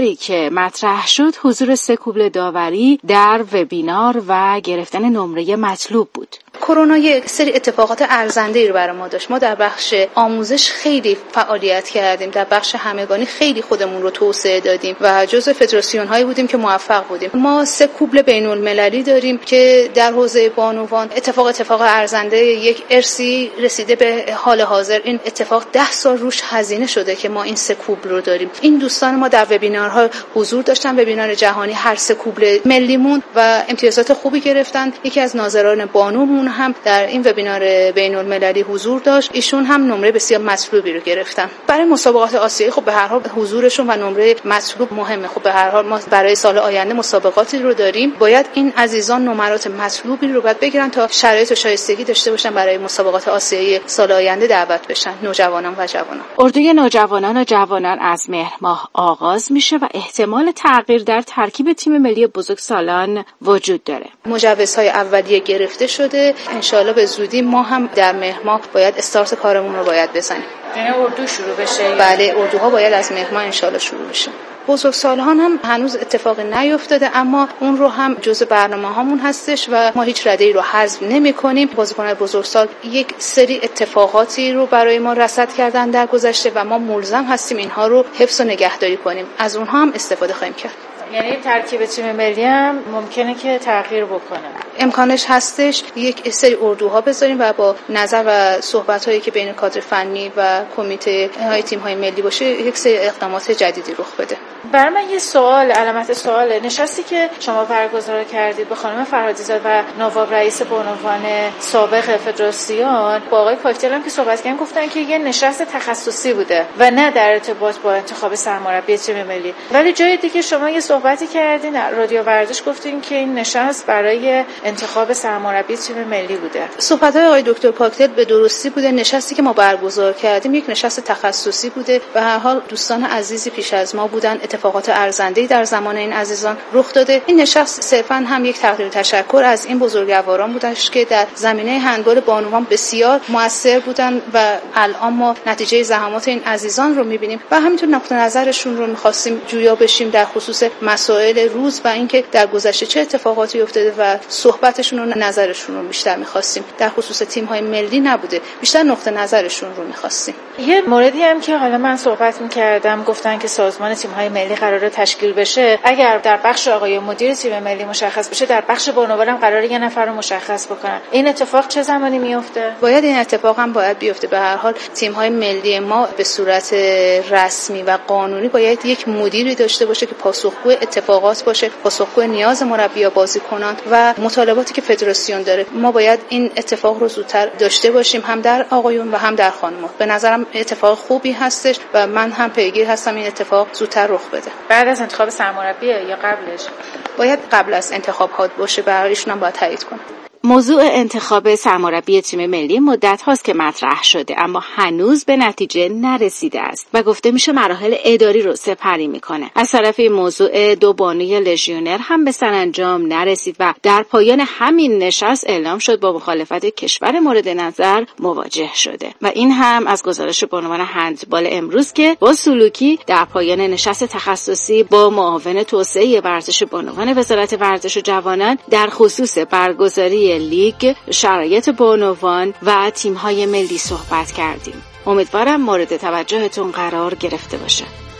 دیگری که مطرح شد حضور 3 کوبل داوری در وبینار و گرفتن نمره مطلوب بود. کرونا یک سری اتفاقات ارزنده‌ای رو برای ما داشت. ما در بخش آموزش خیلی فعالیت کردیم، در بخش همگانی خیلی خودمون رو توسعه دادیم و جزو فدراسیون هایی بودیم که موفق بودیم. ما 3 کوبل بین‌المللی داریم که در حوزه بانوان اتفاق ارزنده، یک ارثی رسیده به حال حاضر. این اتفاق 10 سال روش هزینه شده که ما این 3 کوبل رو داریم. این دوستان ما در وبینارها حضور داشتن، وبینار جهانی هر 3 کوبل ملیمون و امتیازات خوبی گرفتن. یکی از ناظران بانومون هم در این وبینار بین‌المللی حضور داشت، ایشون هم نمره بسیار مطلوبی رو گرفتن. برای مسابقات آسیایی خب به هر حال حضورشون و نمره مطلوب مهمه. خب به هر حال ما برای سال آینده مسابقاتی رو داریم، باید این عزیزان نمرات مطلوبی رو باید بگیرن تا شرایط و شایستگی داشته باشن برای مسابقات آسیایی سال آینده دعوت بشن، نوجوانان و جوانان. اردوی نوجوانان و جوانان از مهر ماه آغاز میشه و احتمال تغییر در ترکیب تیم ملی بزرگسالان وجود داره. مجوزهای اولیه گرفته شده، انشالله به زودی ما هم در مهر ماه باید استارت کارمون رو باید بزنیم. یعنی اردو شروع بشه؟ بله، اردوها باید از مهر ماه انشالله شروع بشه. بزرگسالان هم هنوز اتفاقی نیفتاده، اما اون رو هم جزء برنامه‌هامون هستش و ما هیچ رده‌ای رو حذف نمی‌کنیم. بازیکنان بزرگسال یک سری اتفاقاتی رو برای ما رصد کردن در گذشته و ما ملزم هستیم اینها رو حفظ و نگهداری کنیم. از اونها هم استفاده خواهیم کرد. یعنی ترکیب تیم ملی هم ممکنه که تغییر بکنه. امکانش هستش یک سری اردوها بذاریم و با نظر و صحبت‌هایی که بین کادر فنی و کمیته های تیم‌های ملی باشه یک سری اقدامات جدیدی رخ بده. برای من یه سوال، علامت سواله. نشستی که شما برگزار کردید با خانم فرهادی‌زاده و نواب رئیس بانوان سابق فدراسیون، با آقای کاکتل هم که صحبت کردن گفتن که یه نشست تخصصی بوده و نه در ارتباط با انتخاب سرمربی تیم ملی. ولی جای دیگه شما یه صحبتی کردین در رادیو ورزش، گفتین که این نشست برای انتخاب سرمربی تیم ملی بوده. صحبت‌های آقای دکتر کاکتل به درستی بوده. نشستی که ما برگزار کردیم یک نشست تخصصی بوده و هر حال دوستان عزیزی پیش از ما بودن، اتفاقات ارزنده‌ای در زمان این عزیزان رخ داده. این نشست صرفاً هم یک تقدیر تشکر از این بزرگواران بودش که در زمینه هندبال بانوان بسیار مؤثر بودن و الان ما نتیجه زحمات این عزیزان رو می‌بینیم و همینطور نقطه نظرشون رو می‌خواستیم جویا بشیم در خصوص مسائل روز و اینکه در گذشته چه اتفاقاتی افتاده و صحبتشون و نظرشون رو بیشتر می‌خواستیم. در خصوص تیم‌های ملی نبوده، بیشتر نقطه نظرشون رو می‌خواستیم. یه موردی هم که حالا من صحبت می‌کردم، گفتن که سازمان تیم‌های ملی قراره تشکیل بشه. اگر در بخش آقای مدیر تیم ملی مشخص بشه، در بخش بانوان هم قراره یه نفر رو مشخص بکنن. این اتفاق چه زمانی میفته؟ باید این اتفاق هم باید بیفته. به هر حال تیم‌های ملی ما به صورت رسمی و قانونی باید یک مدیری داشته باشه که پاسخگو اتفاقات باشه، پاسخگو نیاز مربی و بازیکنان و مطالباتی که فدراسیون داره. ما باید این اتفاق رو زودتر داشته باشیم، هم در آقایون و هم در خانم‌ها. به نظرم اتفاق خوبی هستش و من هم پیگیر هستم این اتفاق زودتر رخ بده. بعد از انتخاب سرمربی یا قبلش؟ باید قبل از انتخابات باشه، برای ایشون هم باید تایید کنه. موضوع انتخاب سرمربی تیم ملی مدت هاست که مطرح شده، اما هنوز به نتیجه نرسیده است و گفته میشه مراحل اداری رو سپری میکنه. از طرف این موضوع 2 بانوی لژیونر هم به سرانجام نرسید و در پایان همین نشست اعلام شد با مخالفت کشور مورد نظر مواجه شده و این هم از گزارش بانوان هندبال امروز که با سلوکی در پایان نشست تخصصی با معاون توسعه ورزش بانوان وزارت ورزش و جوانان در خصوص برگزاری لیگ، شرایط بانوان و تیم‌های ملی صحبت کردیم. امیدوارم مورد توجهتون قرار گرفته باشه.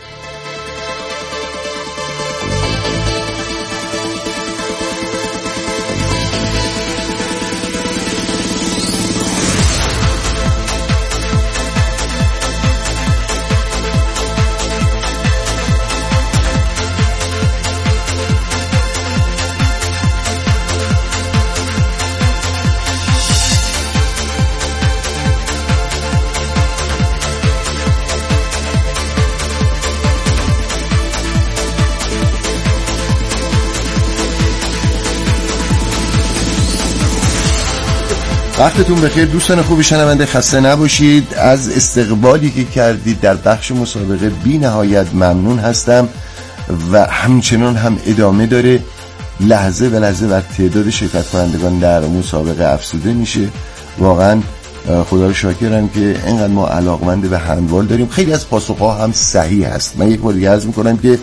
وقتتون بخیر دوستان خوبی شنونده، خسته نباشید. از استقبالی که کردید در بخش مسابقه بی نهایت ممنون هستم و همچنان هم ادامه داره. لحظه به لحظه و تعداد شرکت کنندگان در مسابقه افزوده میشه. واقعا خدا رو شاکرم که اینقدر ما علاقمند به هندبال داریم. خیلی از پاسخها هم صحیح هست. من یک بار دیگه عرض میکنم که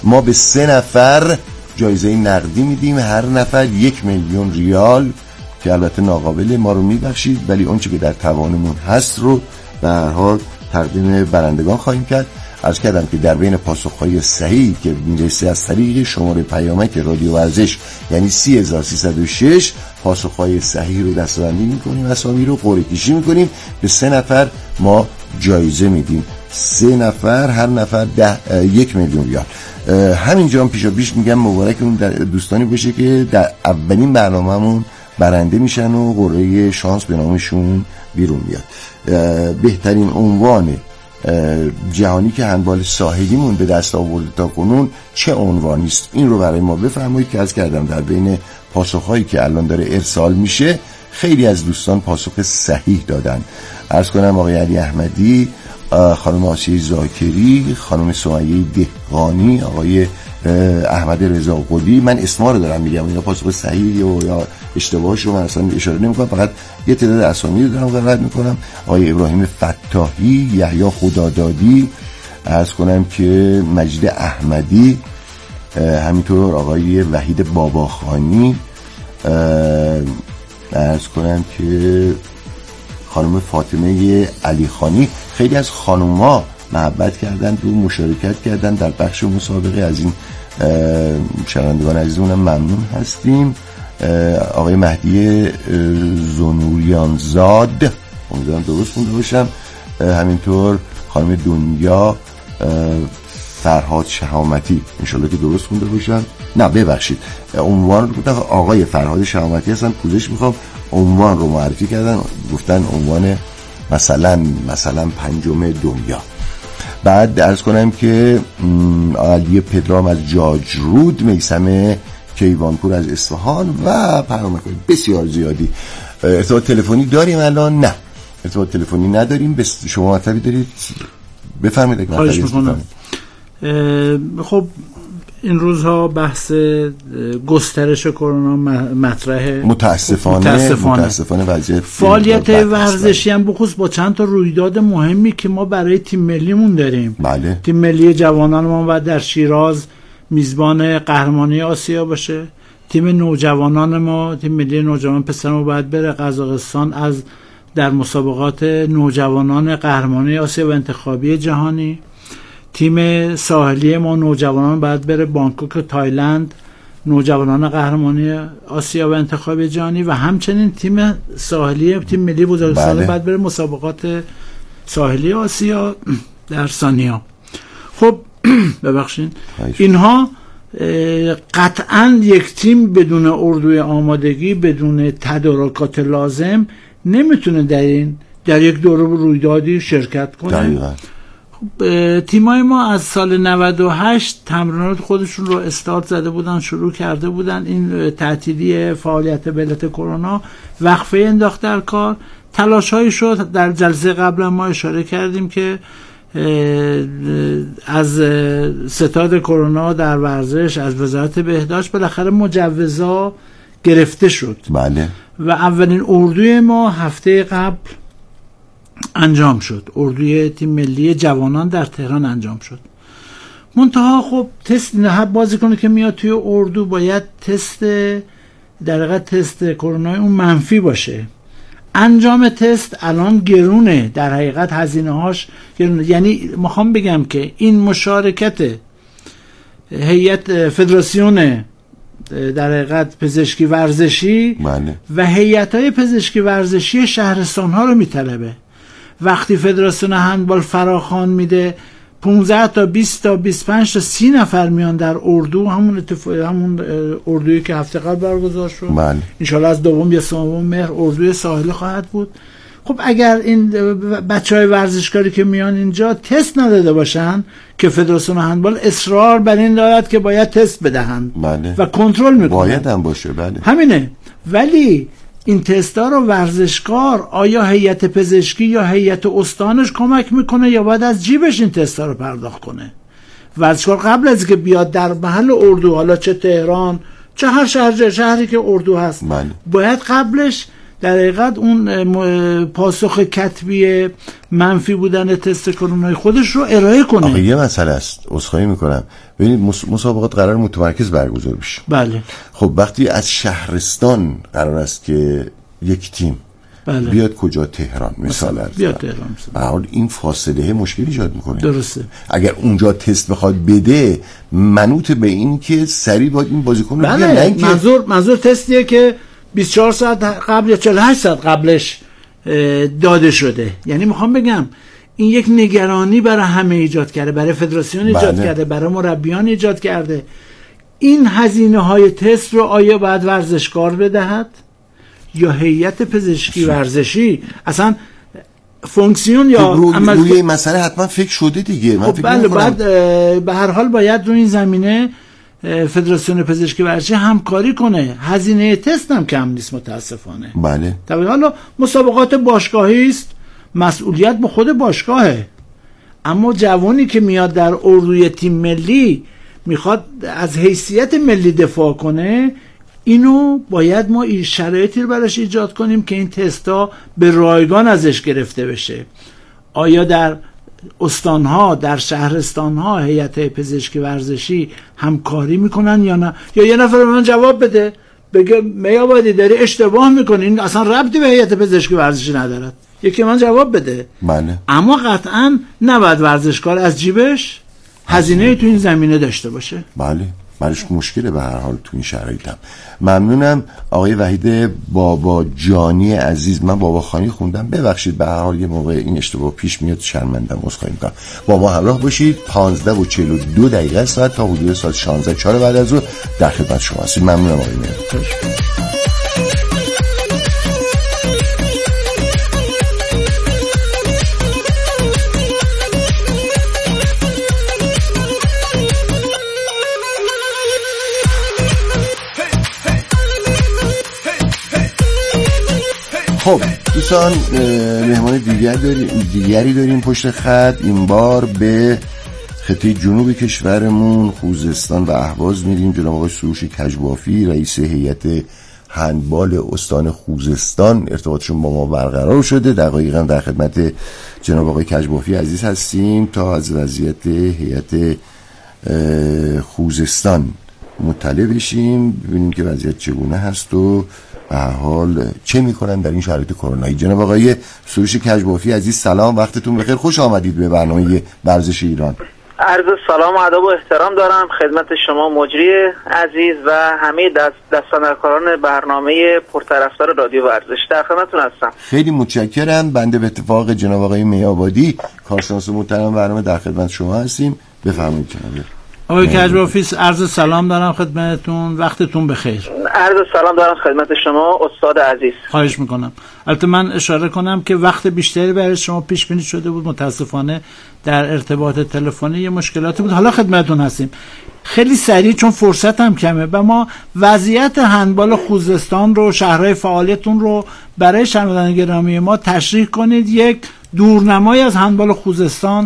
ما به 3 نفر جایزه نقدی میدیم، هر نفر 1,000,000 ریال که البته ناقابل ما رو میبخشید، ولی اون چه که در توانمون هست رو به هر حال تقدیم برندگان خواهیم کرد. عرض کردم که در بین پاسخهای صحیح که میرسه از طریق شماره پیامک رادیو ورزش یعنی 30306 پاسخهای صحیح رو دسته‌بندی میکنیم، اسامی رو قرعه کشی میکنیم، به 3 نفر ما جایزه میدیم، 3 نفر هر نفر 1,000,000 ریال. همینجا هم پیش میگم مبارک اون دوستانی باشه که در اولین برنامه‌مون برنده میشن و قرعه شانس به نامشون بیرون میاد. بهترین عنوان جهانی که هندبال ساحلیمون به دست آورده تا کنون چه عنوانی است، این رو برای ما بفرمایید که عرض کردم در بین پاسخهایی که الان داره ارسال میشه خیلی از دوستان پاسخ صحیح دادن. عرض کنم آقای علی احمدی، خانم آسیه زاکری، خانم سمیه دهقانی، آقای احمد رضا قلی، من اسما رو دارم میگم، اینا پاسخ صحیح یا اشتباهش رو من اصلا اشاره نمیکنم، فقط یه تعداد اسامی رو دارم رد میکنم. آقای ابراهیم فتاحی، یحیی خدادادی، عرض کنم که مجید احمدی، همینطور آقای وحید باباخانی، عرض کنم که خانم فاطمه علی خانی. خیلی از خانوما محبت کردن و مشارکت کردن در بخش مسابقه، از این شنوندگان عزیزمون ممنون هستیم. آقای مهدی زنوریان زاد، امیدوارم درست خونده باشم، همینطور خانم دنیا فرهاد شهامتی، انشالله که درست خونده باشم، نه ببخشید عنوان رو گفتن آقای فرهاد شهامتی هستن، پوزش میخوام، عنوان رو معرفی کردن، گفتن عنوان مثلا 5 دنیا. بعد عرض کنم که علی پدرام از جاجرود، میثم کیوانپور از اصفهان و پیامک بسیار زیادی. ارتباط تلفنی داریم الان؟ نه، ارتباط تلفنی نداریم. شما مطلبی دارید بفرمایید. خواهش میکنم. خب این روزها بحث گسترش کرونا مطرحه. متاسفانه وضعیت فعالیت ورزشی هم بخصوص با چند تا رویداد مهمی که ما برای تیم ملیمون داریم. بله. تیم ملی جوانان ما باید در شیراز میزبان قهرمانی آسیا باشه. تیم نوجوانان ما، تیم ملی نوجوان پسر ما باید بره قزاقستان در مسابقات نوجوانان قهرمانی آسیا و انتخابی جهانی. تیم ساحلی ما نوجوانان باید بره بانکوک تایلند، نوجوانان قهرمانی آسیا و انتخابی جهانی، و همچنین تیم ساحلی تیم ملی بزرگسالان باید بره مسابقات ساحلی آسیا در سانیا. خب ببخشید، اینها قطعا یک تیم بدون اردوی آمادگی، بدون تدارکات لازم نمیتونه در یک دوره رویدادی شرکت کنه. تیمای ما از سال 98 تمرینات خودشون رو استارت زده بودن، شروع کرده بودن. این تعطیلی فعالیت به علت کرونا وقفه انداخت در کار. تلاش‌هایی شد، در جلسه قبل ما اشاره کردیم که از ستاد کرونا در ورزش از وزارت بهداشت بالاخره مجوزها گرفته شد. بله. و اولین اردوی ما هفته قبل انجام شد، اردوی تیم ملی جوانان در تهران انجام شد. منتها خب تست نه بازیکن که میاد توی اردو باید در حقیقت تست کرونا اون منفی باشه. انجام تست الان گرونه، در حقیقت هزینه هاش گرونه. یعنی میخوام بگم که این مشارکت هیئت فدراسیون در حقیقت پزشکی ورزشی و هیئت‌های پزشکی ورزشی شهرستان ها رو میطلبه. وقتی فدراسیون هندبال فراخوان میده 15 تا 20 تا 25 تا 30 نفر میان در اردو، همون اردویی که هفته قبل برگزار شد، ان شاءالله از 2 یا 3 مهر اردوی ساحلی خواهد بود. خب اگر این بچهای ورزشکاری که میان اینجا تست نداده باشن، که فدراسیون هندبال اصرار بر این دارد که باید تست بدهند و کنترل میکنه، باید هم باشه. همینه. ولی این تستا رو ورزشکار، آیا هیئت پزشکی یا هیئت استانش کمک میکنه یا باید از جیبش این تستا رو پرداخت کنه؟ ورزشکار قبل از که بیاد در محل اردو، حالا چه تهران چه هر شهری که اردو هست، باید قبلش در حقیقت اون پاسخ کتبی منفی بودن تست کرونای خودش رو ارائه کنه. آخه یه مسئله است، عذرخواهی میکنم، ببینید مسابقات قرار متمرکز برگزار بشه. بله. خب وقتی از شهرستان قرار است که یک تیم بیاد کجا، تهران مثلا بیاد تهران، به حال این فاصله مشکل ایجاد میکنه. درسته. اگر اونجا تست بخواد بده، منوط به این که سریع باید این بازیکن رو بیاد. منظور تستیه که 24 ساعت قبل یا 48 ساعت قبلش داده شده. یعنی میخوام بگم این یک نگرانی برای همه ایجاد کرده، برای فدراسیون ایجاد کرده، برای مربیان ایجاد کرده. این هزینه های تست رو آیا باید ورزشکار بدهد یا هیئت پزشکی ورزشی؟ اصلا فونکسیون یا روی این مسئله حتما فکر شده دیگه. من فکر بله، بعد به هر حال باید روی این زمینه فدراسیون پزشکی ورزشی همکاری کنه. هزینه تست هم کم نیست متاسفانه. بله. طبعا حالا مسابقات باشگاهی است، مسئولیت به خود باشگاهه، اما جوانی که میاد در اردوی تیم ملی میخواد از حیثیت ملی دفاع کنه، اینو باید ما این شرایطی رو براش ایجاد کنیم که این تستا به رایگان ازش گرفته بشه. آیا در استانها، در شهرستانها هیئت پزشکی ورزشی همکاری میکنن یا نه؟ یا یه نفر به من جواب بده بگه میابادی داری اشتباه میکنی، این اصلا ربطی به هیئت پزشکی ورزشی ندارد. یکی من جواب بده. بله. اما قطعا نباید ورزشکار از جیبش هزینه تو این زمینه داشته باشه. بله، برش مشکله به هر حال تو این شرایط هم. ممنونم آقای وحید بابا جانی عزیز. من بابا خانی خوندم، ببخشید به هر حال یه موقع این اشتباه پیش میاد، شرمندم، عذرخواهی میکنم. با ما همراه باشید. 15:42 ساعت تا حدود ساعت 16:04 بعد از ظهر در خدمت شما هستیم. ممنونم آقای مهر. خب دوستان، مهمان دیگری داریم پشت خط. این بار به خطه جنوب کشورمون خوزستان و اهواز میریم. جناب آقای سروش کجبافی، رئیس هیئت هندبال استان خوزستان، ارتباطشون با ما برقرار شده. دقیقاً در خدمت جناب آقای کجبافی عزیز هستیم تا از وضعیت هیئت خوزستان مطلع بشیم، ببینیم که وضعیت چگونه هست و به هر حال چه میکنن در این شرایط کرونایی. جناب آقای سروش کجبافی عزیز، سلام، وقتتون بخیر، خوش آمدید به برنامه ورزش ایران. عرض سلام و ادب و احترام دارم خدمت شما مجری عزیز و همه دستاندرکاران برنامه پرطرفدار رادیو ورزش. در خدمتتون هستم. خیلی متشکرم. بنده به اتفاق جناب آقای میابادی، کارشناس محترم برنامه، در خدمت شما هستیم. بفرمایید جناب آقای کجبافی. عرض سلام دارم خدمتتون، وقتتون بخیر. عرض سلام دارم خدمت شما استاد عزیز. خواهش میکنم. البته من اشاره کنم که وقت بیشتری برای شما پیش بینی شده بود، متاسفانه در ارتباط تلفنی یه مشکلاتی بود. حالا خدمتتون هستیم. خیلی سریع چون فرصت هم کمه، و ما وضعیت هندبال خوزستان رو، شهرهای فعالیتون رو برای شنوندگان گرامی ما تشریح کنید. یک دورنمای از هندبال خوزستان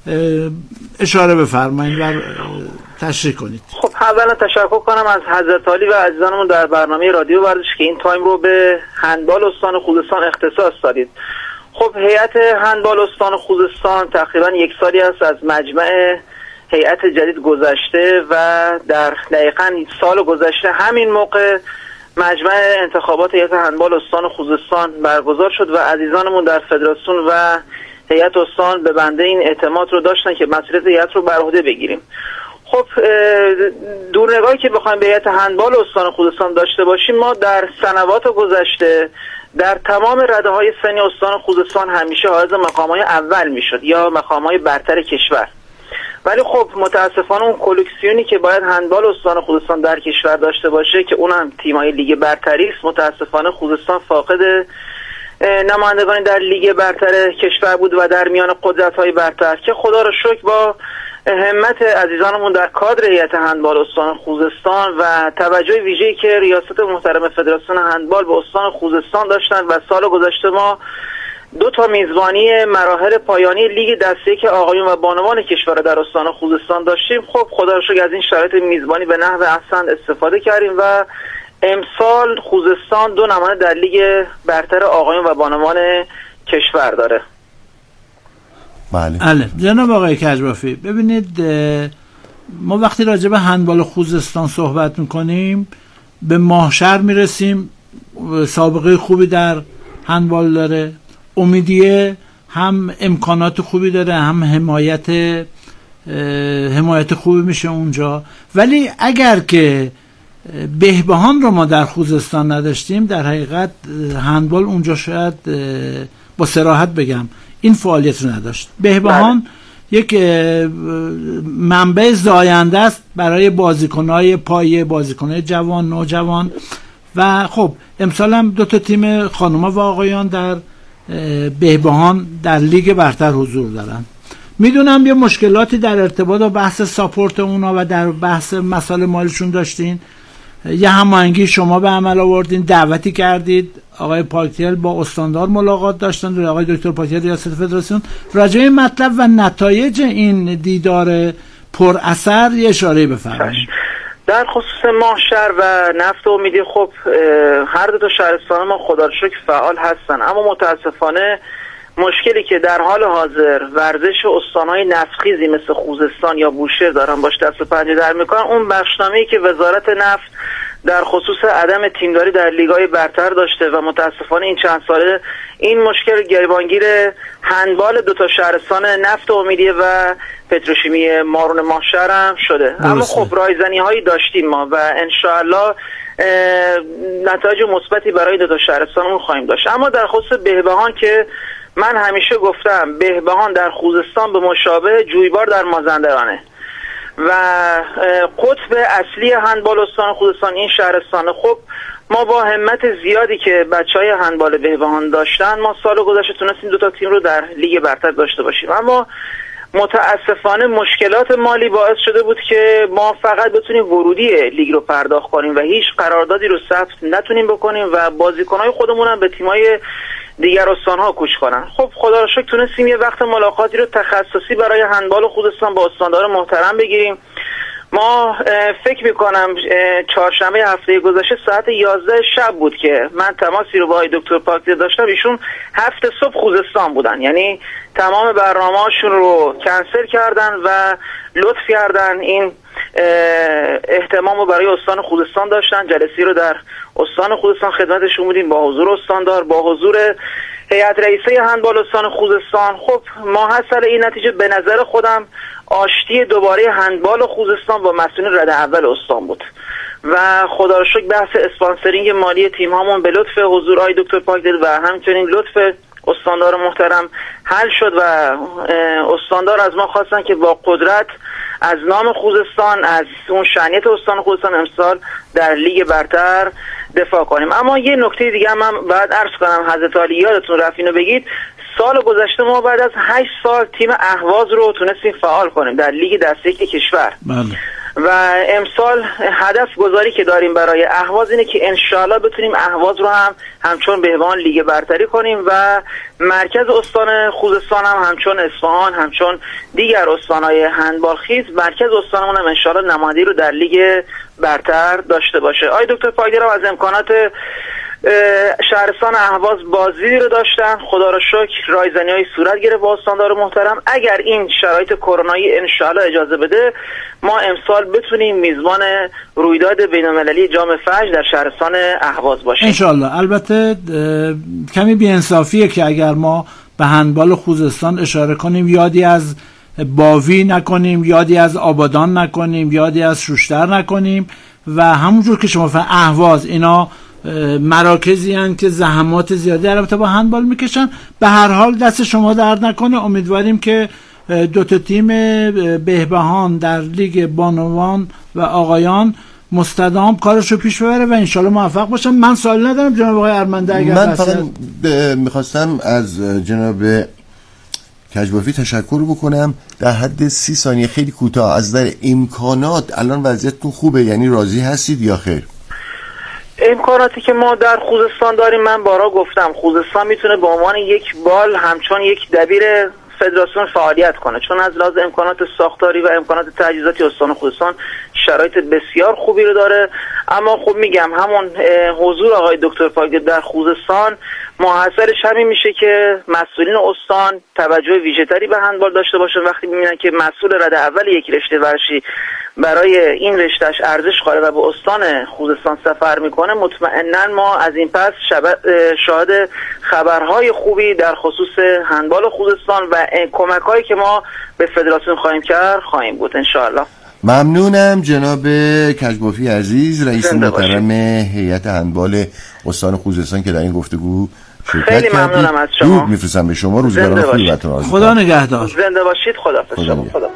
اشاره بفرمایید و تشریح کنید. خب اولا تشکر کنم از حضرت علی و عزیزانمون در برنامه رادیو ورزش که این تایم رو به هندبال استان خوزستان اختصاص دادید. خب هیئت هندبال استان خوزستان تقریبا یک سالی است از مجمع هیئت جدید گذشته و در دقیقاً سال گذشته همین موقع مجمع انتخابات هیئت هندبال استان خوزستان برگزار شد و عزیزانمون در فدراسیون و هیئت استان به بنده این اعتماد رو داشتن که مسئولیت هیئت رو بر عهده بگیریم. خب دورنگاهی که بخوایم به هیئت هندبال استان خوزستان داشته باشیم، ما در سنوات گذشته در تمام رده‌های سنی استان خوزستان همیشه حائز مقام‌های اول میشد یا مقام‌های برتر کشور. ولی خب متاسفانه اون کلکسیونی که باید هندبال استان خوزستان در کشور داشته باشه که اونم تیم‌های لیگ برتری است، متاسفانه خوزستان فاقد نمایندگانی در لیگ برتر کشور بود و در میان قدرت‌های برتر که خدا رو شکر با همت عزیزانمون در کادر هیئت هندبال استان خوزستان و توجه ویژه‌ای که ریاست محترم فدراسیون هندبال به استان خوزستان داشتن و سال گذشته ما 2 میزبانی مراحل پایانی لیگ دسته یک آقایون و بانوان کشور در استان خوزستان داشتیم. خب خدا رو شکر از این شرایط میزبانی به نحو احسن استفاده کردیم و امسال خوزستان 2 نماینده در لیگ برتر آقایون و بانوان کشور داره. بله جناب آقای کجبافی، ببینید ما وقتی راجع به هندبال خوزستان صحبت میکنیم به ماهشهر میرسیم، سابقه خوبی در هندبال داره، امیدیه هم امکانات خوبی داره، هم حمایت خوبی میشه اونجا. ولی اگر که بهبهان رو ما در خوزستان نداشتیم، در حقیقت هندبال اونجا شاید با صراحت بگم این فعالیت رو نداشت. بهبهان یک منبع زاینده است برای بازیکن‌های پایه، بازیکن‌های جوان، نوجوان. و خب امسال هم 2 تیم خانوما و آقایان در بهبهان در لیگ برتر حضور دارن. میدونم یه مشکلاتی در ارتباط با بحث ساپورت اونا و در بحث مسائل مالیشون داشتین، یه هماهنگی شما به عمل آوردین، دعوتی کردید، آقای پاکتیل با استاندار ملاقات داشتن، آقای دکتر پاکتیل ریاست فدراسیون، راجع به مطلب و نتایج این دیدار پر اثر یه اشاره بفرمایید. در خصوص ماهشهر و نفت امیدی، خب هر 2 شهرستان ما خدا رو شکر فعال هستن، اما متاسفانه مشکلی که در حال حاضر ورزش استانهای نفتخیزی مثل خوزستان یا بوشهر دارن باش دست و پنجه در میکنن، اون بخشنامه‌ای که وزارت نفت در خصوص عدم تیمداری در لیگ‌های برتر داشته و متاسفانه این چند ساله این مشکل گریبانگیر هندبال 2 شهرستان نفت امیدیه و پتروشیمی مارون ماهشهر هم شده. اما خب رایزنی‌هایی داشتیم ما و انشاءالله نتایج مثبتی برای 2 شهرستان خواهیم داشت. اما در خصوص بهبهان که من همیشه گفتم بهبهان در خوزستان به مشابه جویبار در مازندرانه و قطب اصلی هندبال استان خوزستان این شهرستانه. خب ما با همت زیادی که بچهای هندبال بهبهان داشتن، ما سال گذشته تونستیم 2 تیم رو در لیگ برتر داشته باشیم، اما متاسفانه مشکلات مالی باعث شده بود که ما فقط بتونیم ورودی لیگ رو پرداخت کنیم و هیچ قراردادی رو ثبت نتونیم بکنیم و بازیکن‌های خودمون هم به تیم‌های دیگر استان‌ها کوچ کنن. خب خدا رو شکر تونستیم یه وقت ملاقاتی رو تخصصی برای هندبال خوزستان با استاندار محترم بگیریم. ما فکر میکنم چهارشنبه هفته گذشته ساعت 11 شب بود که من تماسی رو با آقای دکتر پاکتیل داشتم. ایشون 7 صبح خوزستان بودن، یعنی تمام برنامه‌هاشون رو کنسل کردن و لطف کردن این اهتمام رو برای استان خوزستان داشتن. جلسه‌ای رو در استان خوزستان خدمتشون بودیم با حضور استاندار، با حضور هیئت رئیسه هندبال استان خوزستان. خب ماحصل این نتیجه به نظر خودم آشتی دوباره هندبال خوزستان با مسئولین رده اول استان بود و خدا رو شکر بحث اسپانسرینگ مالی تیم هامون به لطف حضور آقای دکتر پاکدل و همچنین لطف استاندار محترم حل شد و استاندار از ما خواستن که با قدرت از نام خوزستان، از اون شأنیت استان خوزستان امسال در لیگ برتر دفاع کنیم. اما یه نکته دیگه هم من باید عرض کنم، حضرت عالی یادتون رفت اینو بگید، سال گذشته ما بعد از 8 سال تیم اهواز رو تونستیم فعال کنیم در لیگ دسته یک کشور. بله. و امسال هدف گذاری که داریم برای اهواز اینه که انشالله بتونیم اهواز رو هم همچون بهبهان لیگ برتری کنیم و مرکز استان خوزستان هم همچون اصفهان، همچون دیگر استانهای هندبال خیز، مرکز استانمون هم انشالله نمایندگی رو در لیگ برتر داشته باشه. آقای دکتر پاکدل از امکانات شهرستان اهواز بازی رو داشتن، خدا رو شکر رایزنی‌های صورت گرفت با استاندار محترم. اگر این شرایط کرونایی انشالله اجازه بده ما امسال بتونیم میزبان رویداد بین‌المللی جام فجر در شهرستان اهواز باشیم انشالله. البته کمی بی‌انصافیه که اگر ما به هندبال خوزستان اشاره کنیم یادی از باوی نکنیم، یادی از آبادان نکنیم، یادی از شوشتر نکنیم و همونجور که شما فرمودید اهواز اینا مراکزی هستند که زحمات زیادی البته با هندبال میکشن. به هر حال دست شما درد نکنه، امیدواریم که 2 تیم بهبهان در لیگ بانوان و آقایان مستدام کارشو پیش ببره و انشالله موفق باشن. من سوال ندارم جناب آقای ارمنده. اگر من فقط میخواستم از جناب کجبافی تشکر بکنم در حد 30 ثانیه خیلی کوتاه از در امکانات. الان وضعیتتون خوبه؟ یعنی راضی هستید یا خیر؟ امکاناتی که ما در خوزستان داریم، من بارها گفتم خوزستان میتونه به عنوان یک بال همچون یک دبیر فدراسیون فعالیت کنه، چون از لحاظ امکانات ساختاری و امکانات تجهیزاتی استان خوزستان شرایط بسیار خوبی رو داره. اما خب میگم همون حضور آقای دکتر پاگل در خوزستان محصلش همین میشه که مسئولین استان توجه ویژه‌تری به هندبال داشته باشن وقتی میبینن که مسئول رده اول یک رشته ورزشی برای این رشتهش ارزش قائل و به استان خوزستان سفر میکنه. مطمئنا ما از این پس شاهد خبرهای خوبی در خصوص هندبال خوزستان و کمک‌هایی که ما به فدراسیون خواهیم کرد خواهیم بود انشاءالله. ممنونم جناب کجبافی عزیز، رئیس محترم هیئت هندبال استان خوزستان که در این گفتگو شرکت خیلی ممنونم از شما. درود میفرستم به شما، روزگاران خوبی براتون آرزو خدا نگهدار. زنده باشید. خداحافظ. خدا.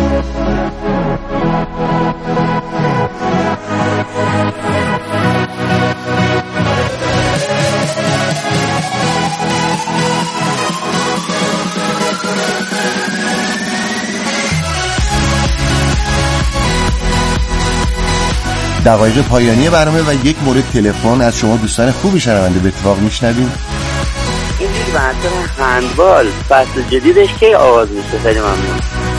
دقایق پایانی برنامه و یک مورد تلفن از شما دوستان خوبی شنونده به اتفاق میشنویم. این بحث هندبال فصل جدیدش که آغاز میشه؟ خیلی ممنون.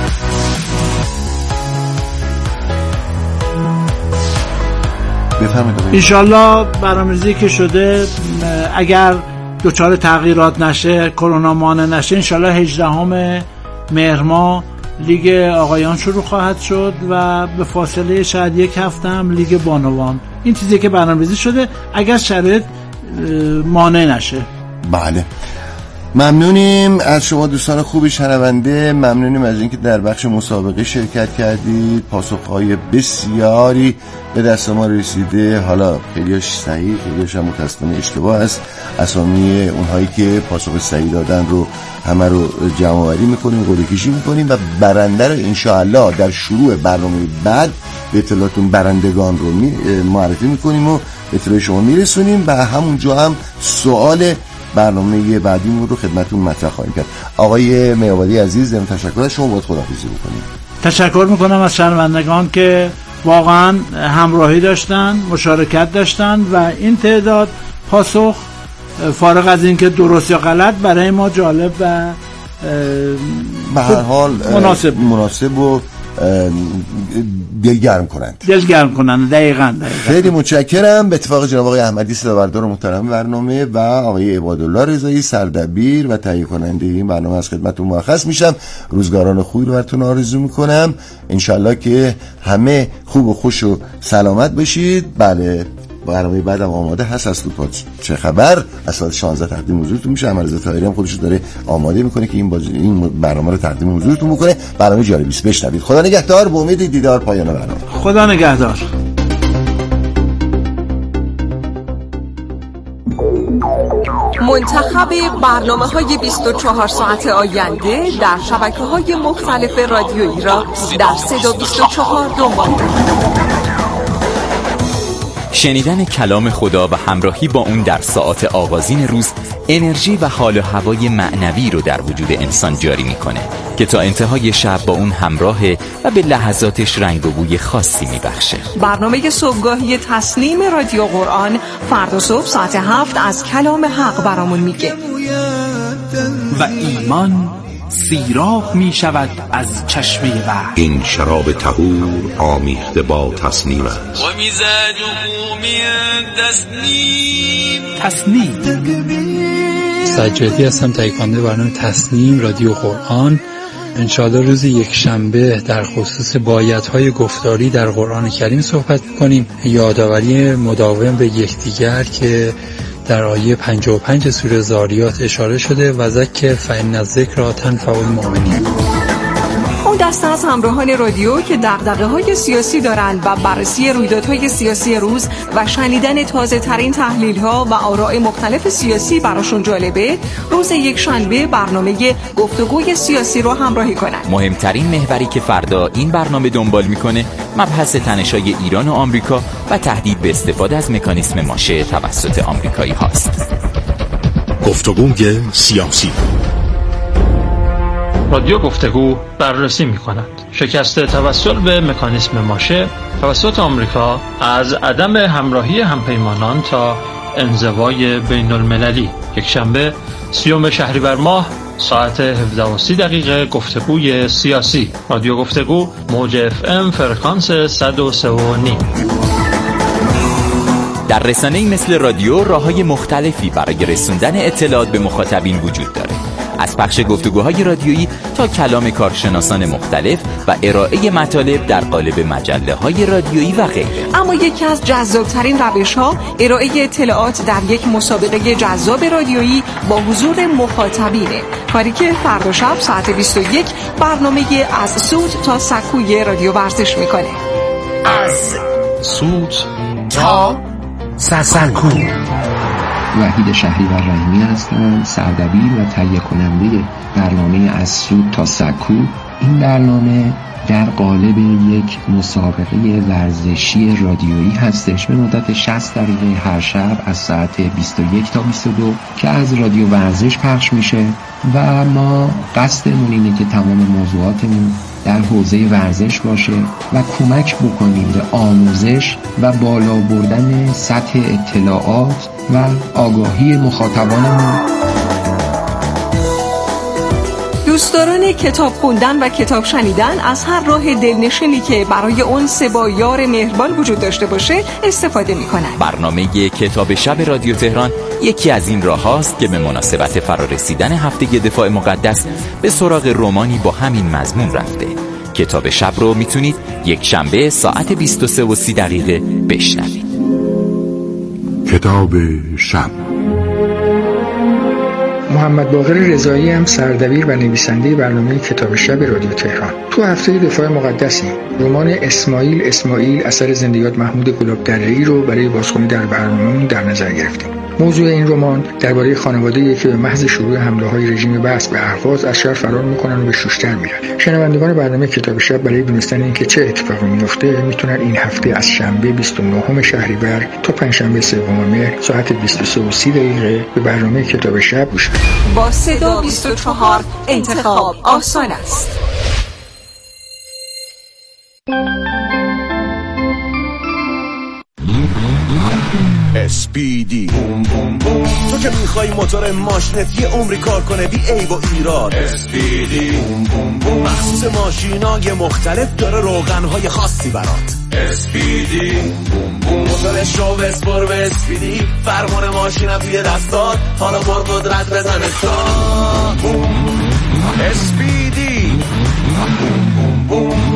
بفرمایید. انشالله برنامه‌ریزی که شده اگر دچار تغییرات نشه، کرونا مانع نشه، انشالله 18 مهر ماه لیگ آقایان شروع خواهد شد و به فاصله شاید یک هفته هم لیگ بانوان. این چیزی که برنامه‌ریزی شده اگر شرایط مانع نشه. بله، ممنونیم از شما دوستان خوبی شنونده، ممنونیم از اینکه در بخش مسابقه شرکت کردید. پاسخهای بسیاری به دست ما رسیده، حالا خیلیش صحیح، خیلیش هم متاسفانه اشتباه است. اسامی اونهایی که پاسخ صحیح دادن رو همه رو جمع آوری میکنیم، قرعه کشی میکنیم و برنده رو انشاءالله در شروع برنامه بعد به اطلاعاتون برندگان رو معرفی میکنیم و اطلاع شما میرسونیم و همونجا هم سوال برنامه بعدیمون رو خدمتون مطرح خواهیم کرد. آقای میابادی عزیز، تشکر از شما، باید خداحافظی بکنیم. تشکر میکنم از شنوندگان که واقعا همراهی داشتن، مشارکت داشتن و این تعداد پاسخ فارغ از این که درست یا غلط برای ما جالب و به هر حال مناسب و دلگرم کنند. دقیقاً. خیلی متشکرم. به اتفاق جناب آقای احمدی صدابردار محترم برنامه و آقای عبادالله رضایی سردبیر و تهیه کننده این برنامه از خدمتتون مرخص میشم. روزگاران خوبی رو براتون آرزو میکنم. انشالله که همه خوب و خوش و سلامت باشید. بله، برنامه بعدم آماده هست. از تو چه خبر از ساعت 16 تقدیم حضورتون میشه. عمرزاده طاهری هم خودش داره آماده میکنه که این برنامه رو تقدیم حضورتون میکنه. برنامه جالبی است، بشنوید. خدا نگهدار. به امید دیدار پایان برنامه. خدا نگهدار. منتخب برنامه‌های 24 ساعت آینده در شبکه‌های مختلف رادیویی را در صدا 24 دنبال کنید. شنیدن کلام خدا و همراهی با اون در ساعات آغازین روز انرژی و حال و هوای معنوی رو در وجود انسان جاری میکنه که تا انتهای شب با اون همراهه و به لحظاتش رنگ و بوی خاصی میبخشه. برنامه صبحگاهی تسنیم رادیو قرآن فردا صبح ساعت 7 از کلام حق برامون میگه و ایمان سیراب می شود از چشمه وحی. این شراب طهور آمیخته با تصنیم است. و تصنیم سجادی هستم، تهیه کننده برنامه تصنیم رادیو قرآن. انشاءالله روز یک شنبه در خصوص بایدهای گفتاری در قرآن کریم صحبت می‌کنیم. یادآوری مداوم به یکدیگر که در آیه 55 سوره زاریات اشاره شده و ذکر فإن الذکر تنفع المؤمنین. اون دسته از همراهان رادیو که دغدغه‌های سیاسی دارند و بررسی رویدادهای سیاسی روز و شنیدن تازه ترین تحلیل‌ها و آراء مختلف سیاسی براشون جالبه، روز یک شنبه برنامه گفتگوی سیاسی رو همراهی کنند. مهمترین محوری که فردا این برنامه دنبال میکنه مبحث تنش‌های ایران و آمریکا و تهدید به استفاده از مکانیسم ماشه توسط آمریکایی هاست. گفتگوی سیاسی. رادیو گفتگو بررسی می‌کند شکست توسل به مکانیسم ماشه توسط آمریکا، از عدم همراهی همپیمانان تا انزوای بین المللی. یک شنبه 30 شهریور ماه ساعت 17:30 گفتگوی سیاسی. رادیو گفتگو موج FM فرکانس 103.5. در رسانه‌ای مثل رادیو راه‌های مختلفی برای رسوندن اطلاعات به مخاطبین وجود داره. از پخش گفتگوهای رادیویی تا کلام کارشناسان مختلف و ارائه مطالب در قالب مجله‌های رادیویی و غیره. اما یکی از جذاب‌ترین روش‌ها ارائه اطلاعات در یک مسابقه جذاب رادیویی با حضور مخاطبینه، کاری که فردا شب ساعت 21 برنامه از سوت تا سکوی رادیو ورزش میکنه. از سوت تا سکو. وحید شهریور رحیمی هستم، سردبیر و تهیه کننده برنامه از سوت تا سکو. این برنامه در قالب یک مسابقه ورزشی رادیویی هستش به مدت 60 دقیقه هر شب از ساعت 21 تا 22 که از رادیو ورزش پخش میشه و ما قصدمون اینه که تمام موضوعاتمون در حوزه ورزش باشه و کمک بکنیم به آموزش و بالا بردن سطح اطلاعات و آگاهی مخاطبانمون. دوستداران کتاب خوندن و کتاب شنیدن از هر راه دلنشینی که برای انس با یار مهربان وجود داشته باشه استفاده می‌کنند. برنامه کتاب شب رادیو تهران یکی از این راه‌هاست که به مناسبت فرارسیدن هفته دفاع مقدس به سراغ رمانی با همین مضمون رفته. کتاب شب رو میتونید یک شنبه ساعت 23:30 بشنوید. کتاب شب. محمد باقر رضایی هم سردبیر و نویسنده برنامه کتاب شب رادیو تهران. تو هفته دفاع مقدسی رمان اسماعیل اثر زنده‌یاد محمود گلاب‌دره‌ای رو برای بازخوانی در برنامه‌مون در نظر گرفتیم. موضوع این رمان درباره خانواده‌ای که به محض شروع حمله‌های رژیم بعث به اهواز از شهر فرار می‌کنن و به شوشتر میرن. شنوندگان برنامه کتاب شب برای دونستن اینکه چه اتفاقی میفته میتونن این هفته از شنبه 29 شهریور تا پنجشنبه 3 مهر ساعت 23:30 به برنامه کتاب شب گوش کنند. با صدا 24 انتخاب آسان است. SPD بوم بوم بوم. تو که میخوای موتور ماشینت یه عمری کار کنه بی عیب و ایراد. SPD بوم بوم بوم. مخصوص ماشینای مختلف داره روغنهای خاصی برات. SPD بوم بوم. موتورش رو بسپر به SPD، فرمان ماشینم توی دستات، حالا بر قدرت بزن استارت. SPD بوم بوم بوم.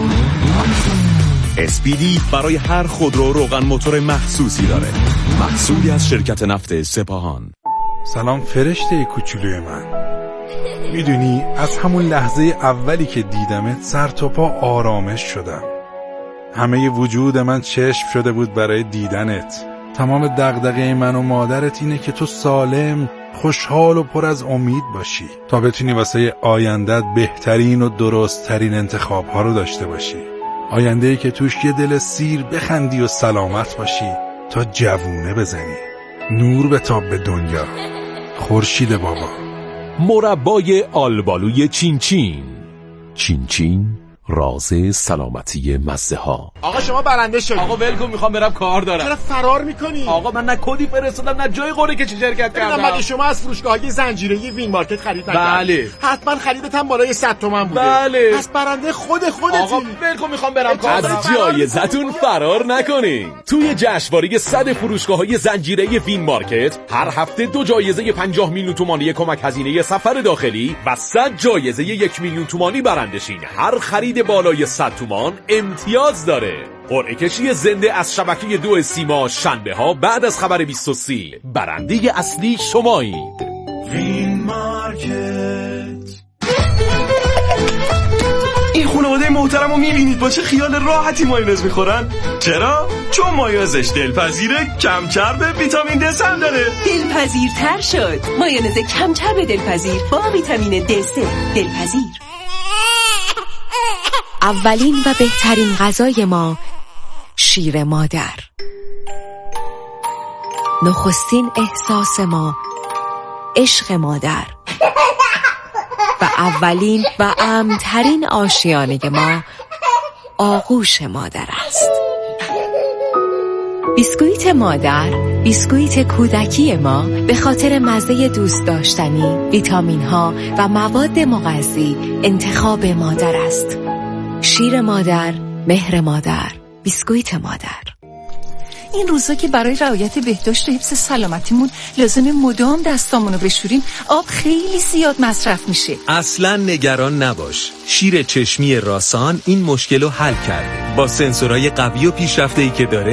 SPD برای هر خودرو روغن موتور مخصوصی داره، محصولی از شرکت نفت سپاهان. سلام فرشته کوچولوی من. میدونی از همون لحظه اولی که دیدمت سر تا پا آرامش شدم. همه وجود من چشم شده بود برای دیدنت. تمام دغدغه من و مادرت اینه که تو سالم، خوشحال و پر از امید باشی تا بتونی واسه آیندت بهترین و درست‌ترین انتخاب‌ها رو داشته باشی. آینده‌ای که توش یه دل سیر بخندی و سلامت باشی تا جوونه بزنی. نور بتاب به دنیا. خورشید بابا. مربای آلبالوی چین چین. چین چین، راز سلامتی مزه ها. آقا شما برنده شدید. آقا ولکن، میخوام برم کار دارم. چرا فرار میکنی؟ آقا من نه کدی فرستادم نه جای قرعه کشی شرکت کردم. مگه شما از فروشگاه‌های زنجیره‌ای وین مارکت خرید نکردید؟ بله. حتما خریدت هم بالای 100 تومن بوده. بله. پس برنده خودتی. آقا ولکن، میخوام برم کار دارم. از جایزتون فرار نکنین. توی جشنواره 100 فروشگاه‌های زنجیره‌ای وین مارکت هر هفته 2 جایزه 50 میلیون تومانی کمک هزینه سفر داخلی و 100 جایزه 1 میلیون تومانی برنده شین. هر خرید بالای 100 تومان امتیاز داره. قرعه کشی زنده از شبکه 2 سیما شنبه ها بعد از خبر 23. برنده اصلی شمایید. وین مارکت. این خانواده محترم رو میبینید با چه خیال راحتی مایونز میخورن؟ چرا؟ چون مایونزش دلپذیره، کم چربه، ویتامین د هم داره. دلپذیرتر شد. مایونز کم چرب دلپذیر با ویتامین د3. دلپذیر. اولین و بهترین غذای ما شیر مادر. نخستین احساس ما عشق مادر و اولین و امن‌ترین آشیانه ما آغوش مادر است. بیسکویت مادر، بیسکویت کودکی ما به خاطر مزه دوست داشتنی، ویتامین ها و مواد مغذی انتخاب مادر است. شیر مادر، مهر مادر، بیسکویت مادر. این روزا که برای رعایت بهداشت و حفظ سلامتیمون لازمه مدام دستامونو بشوریم، آب خیلی زیاد مصرف میشه. اصلا نگران نباش، شیر چشمی راسان این مشکل رو حل کرده. با سنسورهای قوی و پیشرفته‌ای که داره